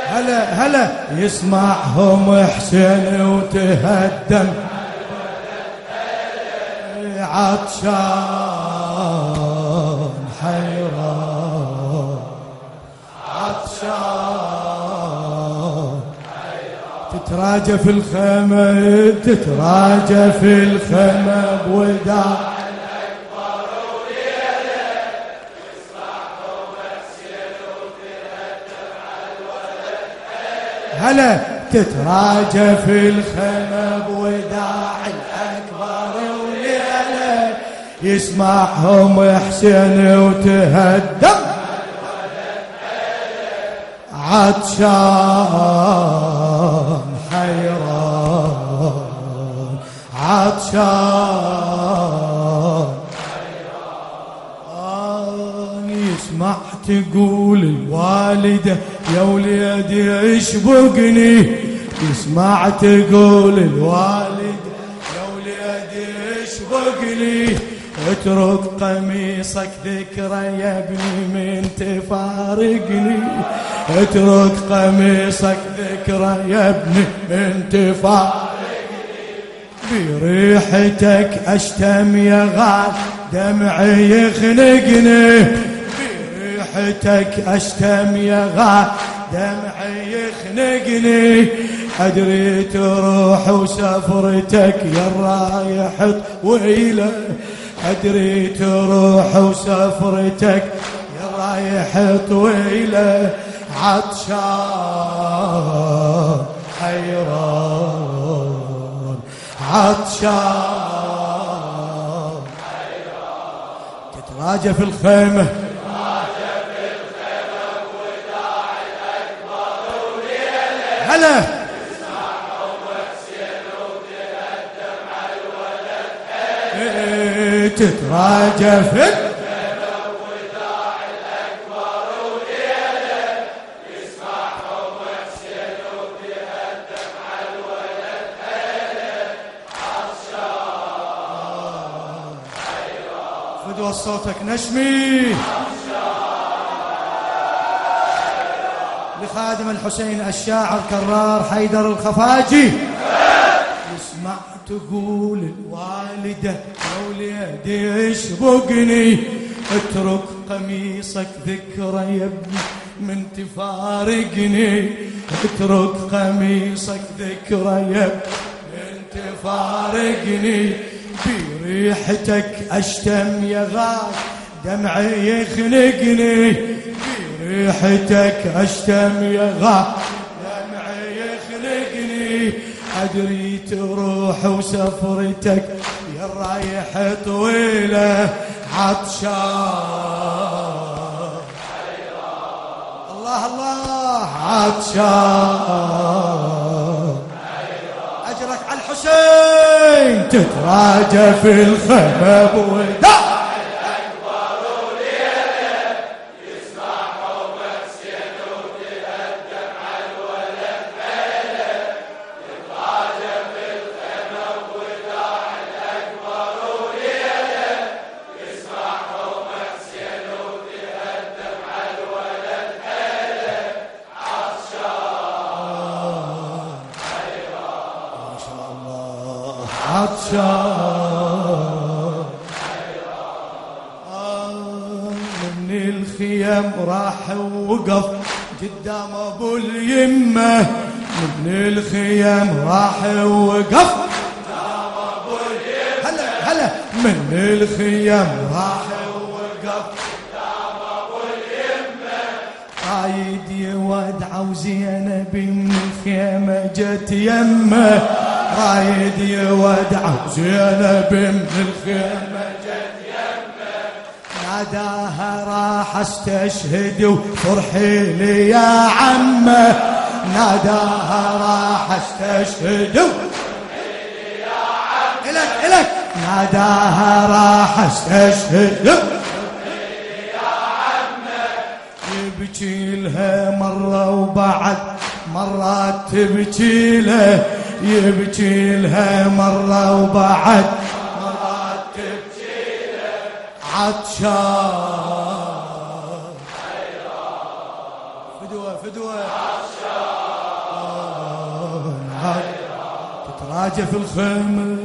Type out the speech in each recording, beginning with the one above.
هلا هلا يسمعهم حسين وتهدم عطشان حيران عطشان تتراجى في الخيمة تتراجى في الخيمة بوداع هلا تتراجى في الخيمة بوداع الأكبر وليلة يسمعهم حسين وتهدم عطشان حيران عطشان يسمع تقول الوالدة يا وليدي اشبقني يسمع تقول الوالدة يا وليدي اشبقني اترك قميصك ذكرى يا ابني من تفارقني اترك قميصك ذكرى يا ابني من تفارقني بريحتك اشتم يا غال دمعي يخنقني بريحتك اشتم يا غال دمعي يخنقني أدري تروح وسفرتك يا رايح طويلة أدري تروح وسفرتك يا رايح طويلة عطشان حيران عطشان تتراجى في الخيمة هلا تتراجى في الخيمة وداع الأكبر وليلة يسمعهم حسين وتهدم على الولد حيله عطشان حيران فدوى صوتك نشمي لخادم الحسين الشاعر كرار حيدر الخفاجي يسمع تقول الوالدة يا وليدي اشبقني اترك قميصك ذكرى يا ابني من تفارقني اترك قميصك ذكرى يا ابني من تفارقني بريحتك اشتم يا غال دمعي يخنقني بريحتك اشتم يا غال دمعي يخنقني أدري تروح وسفرتك يا رايح طويلة عطشان الله الله عطشان أجرك على الحسين تتراجى في الخيمة بوداع عطشان من الخيام راح وقف قدام ابو اليمه من الخيام راح وقف قدام ابو اليمه هلا هلا من الخيام راح وقف قدام ابو اليمه قايد يودع وزينب من الخيمه جت يمه رايد يودع زينب من الخيمة جت يمه ناداها راح استشهد وفرحي لي يا عمه ناداها راح استشهد وفرحي لي يا عمه إلك إلك ناداها راح استشهد وفرحي لي يا عمه يبكي لها مرة وبعد مرات تبكي له يبكي لها مرة وبعد مرات تبكي له عطشان فدوى فدوة فدوة تتراجى في الخيمة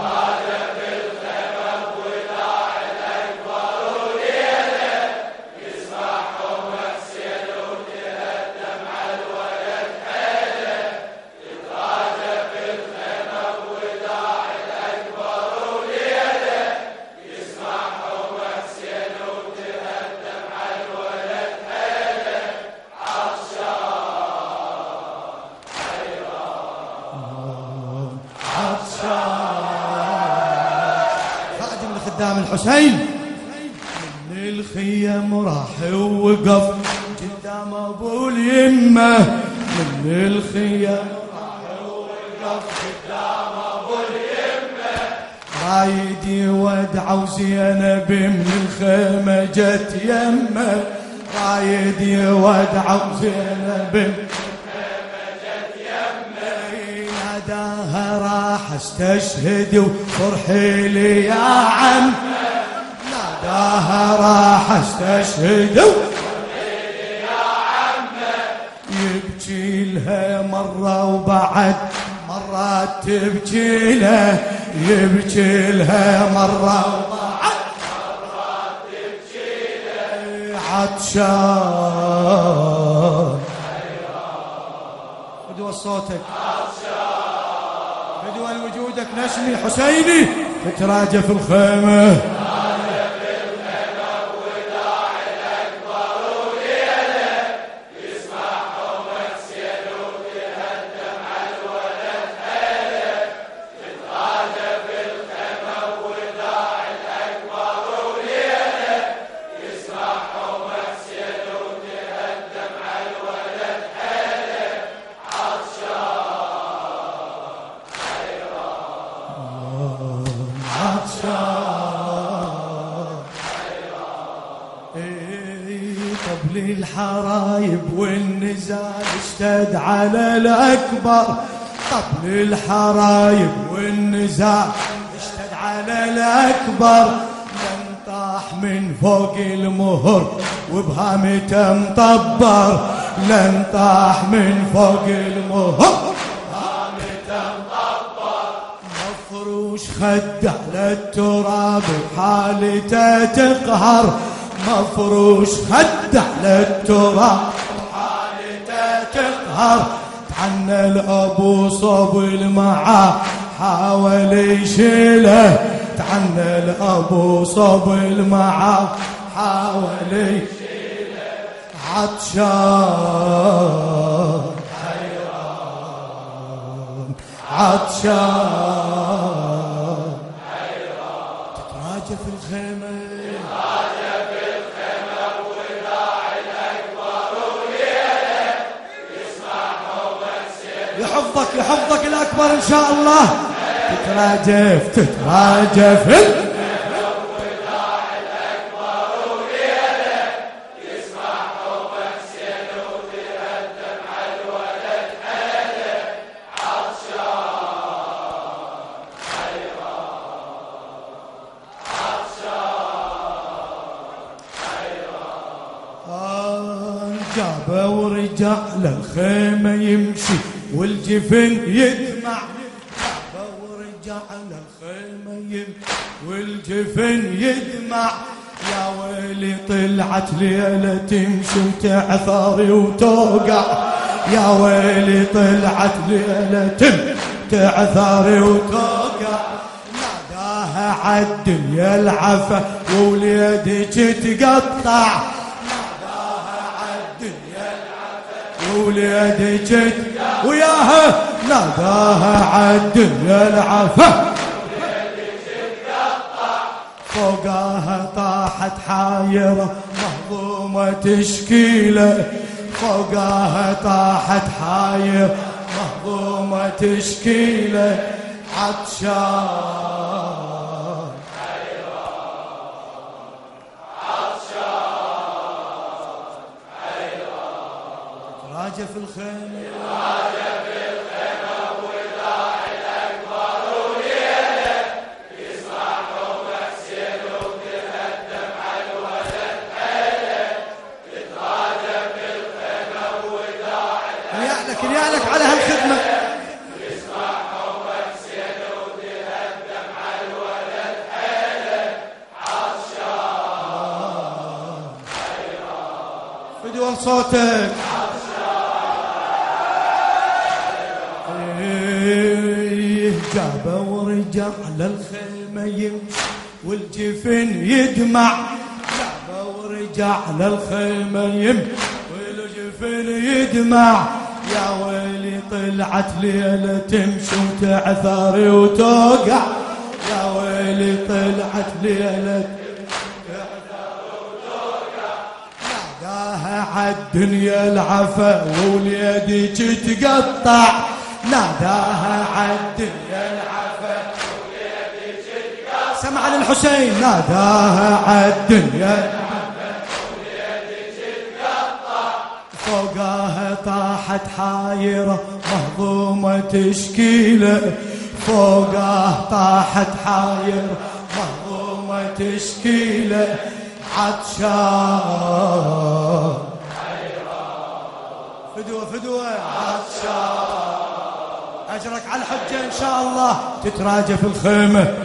خدام الحسين من الخيم راح ووقف قدام ابو اليمه من الخيم راح ووقف قدام ابو اليمه رايد يودع وزينب من الخيمه جت يمه رايد يودع وزينب من الخيمه جت يمه ناداها راح استشهد وفرحي لي يا عم ناداها راح استشهد وفرحي لي يا عم يبكي لها مرة وبعد مرات تبكي له يبكي لها مرة وبعد مرات تبكي له عطشان فدوى صوتك فدوى وجودك نسمي حسيني تتراجى في الخيمة طبل الحرايب والنزال اشتد على الأكبر طبل الحرايب والنزال اشتد على الأكبر من طاح من فوق المهر وبهامته مطبر لن طاح من فوق المهر وبهامته مطبر مفروش خد على التراب وحالته تقهر مفروش خد على التراب حالته تقهر تعنى الابو صوب المعاه حاول يشيله تعنى الابو صوب المعاه حاول يشيله عطشان حيران عطشان حيران تتراجى في الخيمه يحفظك الأكبر إن شاء الله تتراجف الوداع الأكبر وليله يسمع حبك سيل وتهدم على الولد حيله عطشان حيران جابه ورجع للخيمة يمشي والجفن يدمع جابه ورجع للخيمة يمشي والجفن يدمع يا ويلي طلعت ليلة تمشي وتعثر وتوقع يا ويلي طلعت ليلة تمشي تعثر وتوقع ناداها عالدنيا العفا ووليدك تقطع ناداها عالدنيا العفا ووليدك وياها ناداها عالدنيا العفا فوقاها طاحت حايرة مهضومة تشكيله فوقاها طاحت حايرة مهضومة تشكيله عطشان راجع في الخيمة لك يالك على هالخدمة. فدوى صوتك. جابه ورجع على الخيمة يمشي والجفن يدمع. جابه ورجع على الخيمة يمشي والجفن يدمع. يا ويلي طلعت ليلة تمشي وتعثر وتوقع. يا ويلي طلعت ليلة تعثر وتوقع. ناداها عالدنيا العفا وليدك تقطع. ناداها عالدنيا العفا وليدك تقطع. سمع للحسين. ناداها عالدنيا العفا وليدك تقطع. فوقاها طاحت حايرة مهضومة تشكيله. فوقاه طاحت حايرة مهضومة تشكيله. عطشان فدوة فدوة عطشان. أجرك على الحجة إن شاء الله تتراجى في الخيمة.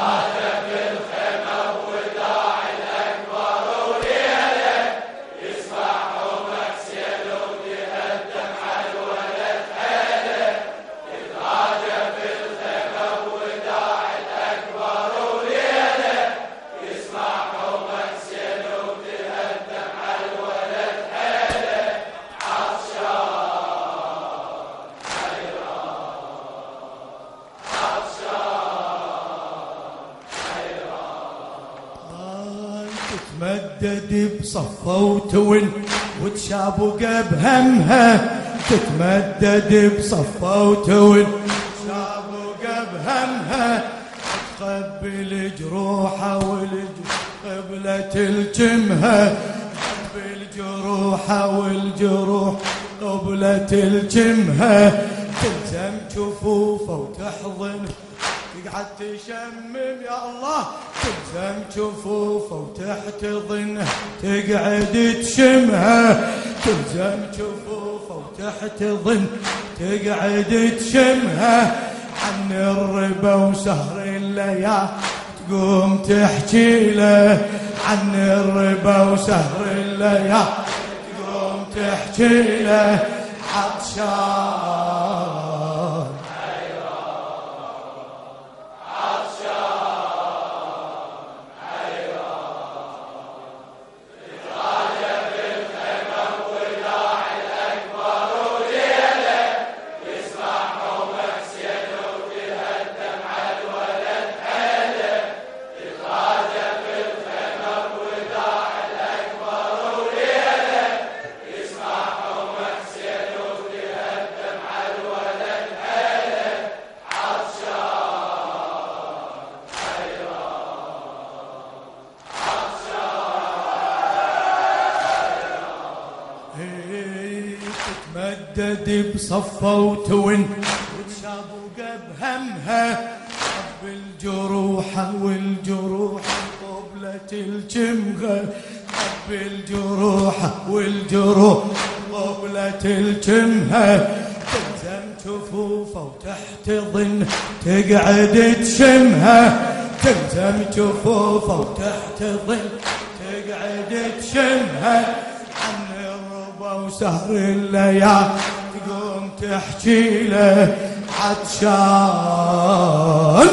تتمدد بصفة وتون وتشابق بهمها. تتمدد بصفة وتون وتشابق بهمها. تقبل جروحها والقبلة تلجمها. تقبل جروحها والجروح قبلة تلجمها. تلزم جفوفه وتحضنه تقعد تشمم. يا الله تلزم جفوفه وتحتضنه تقعد تشمها. تلزم جفوفه وتحتضن تقعد تشمها. عن الربا وسهر الليالي تقوم تحكي له. عن الربا وسهر الليالي تقوم تحكي له. عطشان تتمدد بصفة وتون وتشابق بهمها. قبل جروحها والجروح قبلة الجمغة. قبل جروحها والجروح قبلة الجمغة. تلزم جفوفه وتحتضن تقعد تشمها. تلزم جفوفه وتحتضن تقعد تشمها. وسهر الليالي تقوم تحكي له. عطشان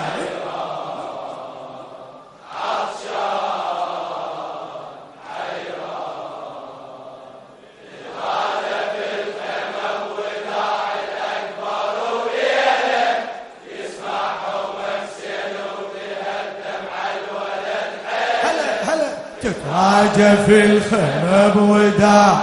تتراجى في الخيمة بوداع.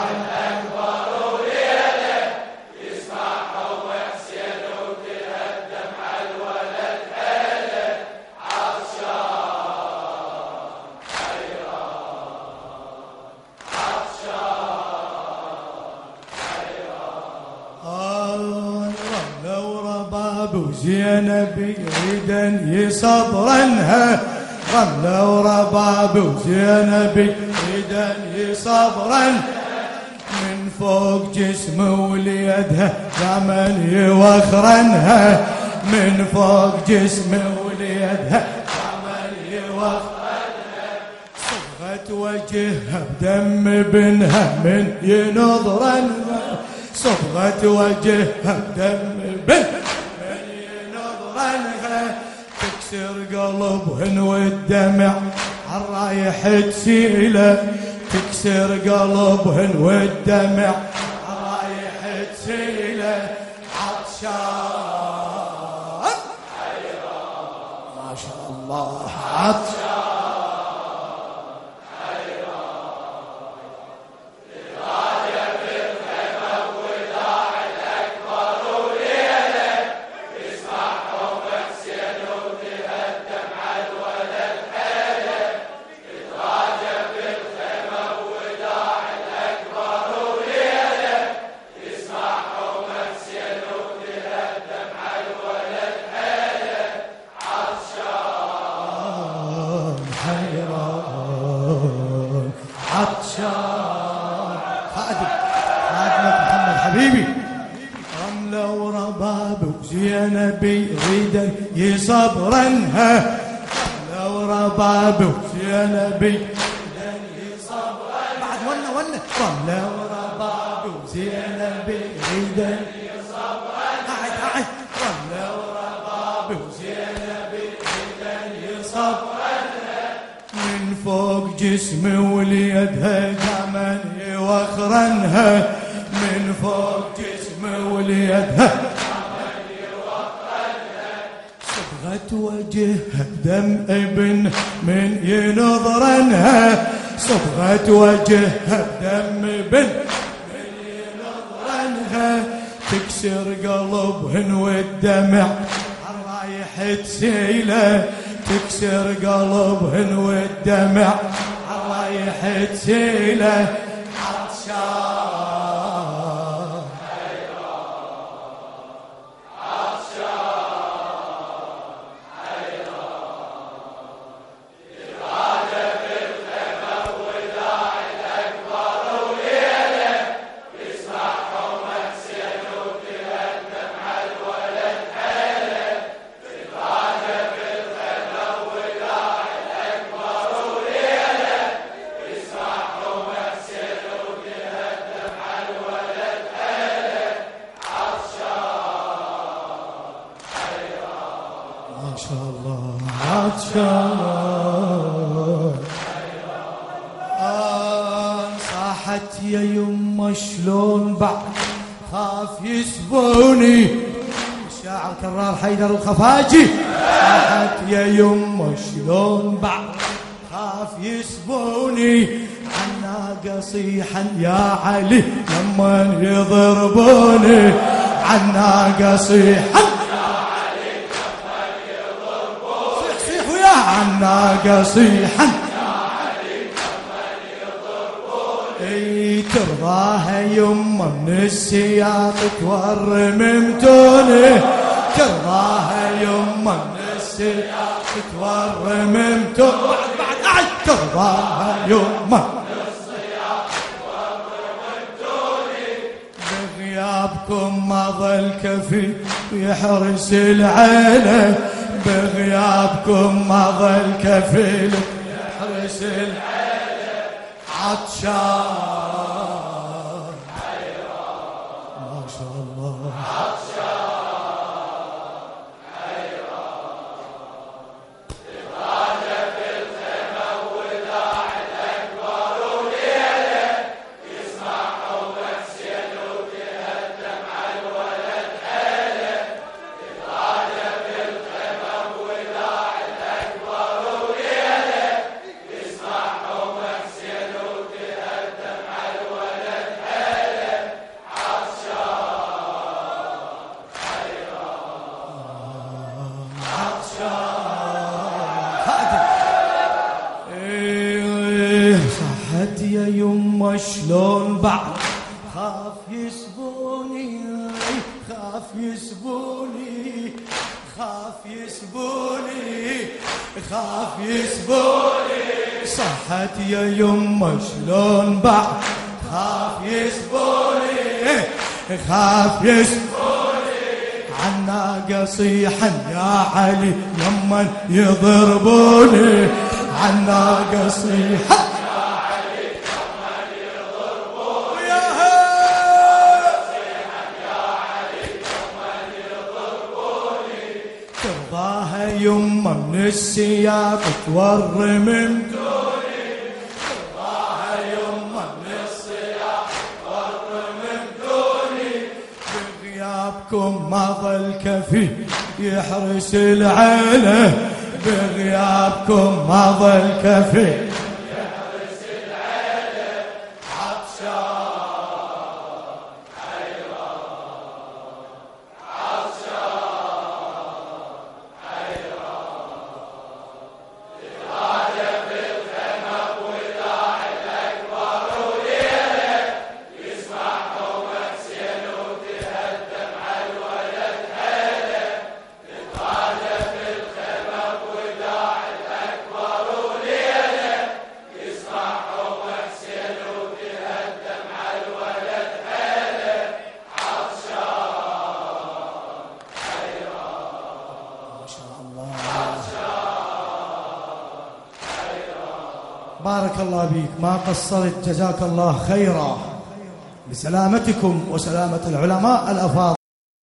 وزينب يريدن يصبرنها. غملة ورباب وزينب يريدن يصبرن. من فوق جسم وليدها زمن يوخرنها، من فوق جسم وليدها زمن يوخرنها، صبغة وجهها بدم بنها من ينظرنها، صبغة وجهها بدم بنها من ينظرنها، تكسر قلبهن والدمع عالرايح تسيله، تكسر قلبهن والدمع عالرايح تسيله، عطشان ما شاء الله عطشان خادمك محمد حبيبي، رملة ورباب وزينبي يريدن يصبرنها، رملة ورباب وزينبي يريدن يصبرنها، بعد ونه رملة ورباب وزينبي يريدن يصبرنها، قاعد رملة ورباب وزينبي يريدن يصبرنها، من فوق جسم وليدها دمن يوخرنها، من فوق جسم وليدها دمن يوخرنها، صبغة وجهها بدم ابن من ينظرنها، صبغة وجهها بدم ابن من ينظرنها، تكسر قلبهن والدمع عالرايح تسيله، تكسر قلبهن والدمع عالرايح تسيله، عطشان ما شاء الله عطشان، صاحت يا يمه شلون بعد خاف يسبوني، الشاعر كرار حيدر الخفاجي، صاحت يا يمه شلون بعد خاف يسبوني، عالناقة صيحا يا علي لما يضربوني، عالناقة صيحا عالناقة صيحا يا علي لمن يضربوني، ترضاها يمه من السياط تورممتوني، ترضاها يمه من السياط تورممتوني، بعد ترضاها يمه من السياط تورممتوني، بغيابكم ما ظل كفي يحرس العيله، بغيابكم ما ظل كفيل يحرس العيله، عطشان ما شاء الله عطشان تتراجع في الخيمه وداع الاكبر وليله، يسمع حبك سيل وتهدم على الولد حيله، تتراجع في الخيمه وداع الاكبر وليله، يسمع حبك سيل وتهدم على الولد حيله، عطشان صحت يا يمه شلون بعد خاف يسبوني، خاف يسبوني، خاف يسبوني، خاف يسبوني، صحت يا يمه شلون بعد خاف يسبوني خاف يسبوني عنا قصيحا يا علي يمن يضربوني عنا قصيحا يا علي يمن يضربوني قصيحا يا علي يمن يضربوني ترضاها يمه من السياق تور من دوني ترضاها يمه من السياق تور من دوني بغيابكم ما ظل كفي يحرس العيله بغيابكم ما ظل كفي يحرس العيله عطشان حيران عطشان حيران تتراجع بالخيمه وداع الاكبر وليله يسمع قومك سيل وتهدم على الولد حيله تتراجع بالخيمه وداع الاكبر وليله يسمع قومك سيل وتهدم على الولد حيله عطشان حيران ما شاء الله بارك الله بيك ما قصرت جزاك الله خيرا لسلامتكم وسلامة العلماء الأفاضل.